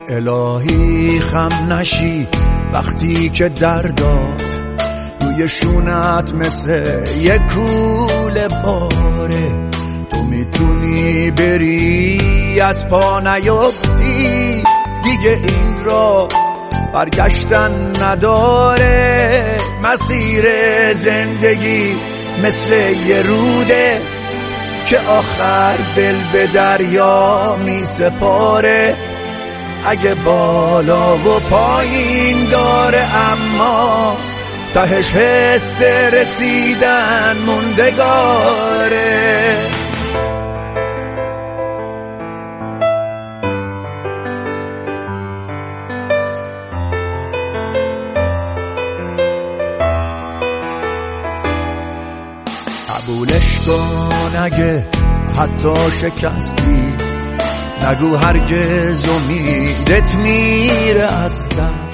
الهی خم نشی وقتی که درداد روی شونت مثل یک کوله باره، تو میتونی بری از پا نیفتی، دیگه این را برگشتن نداره. مسیر زندگی مثل یه روده که آخر دل به دریا می سپاره. اگه بالا و پایین داره اما تهش حس رسیدن موندگاره. قبولش کن اگه حتی شکستی، نگو هرگز امیدت میره از دست.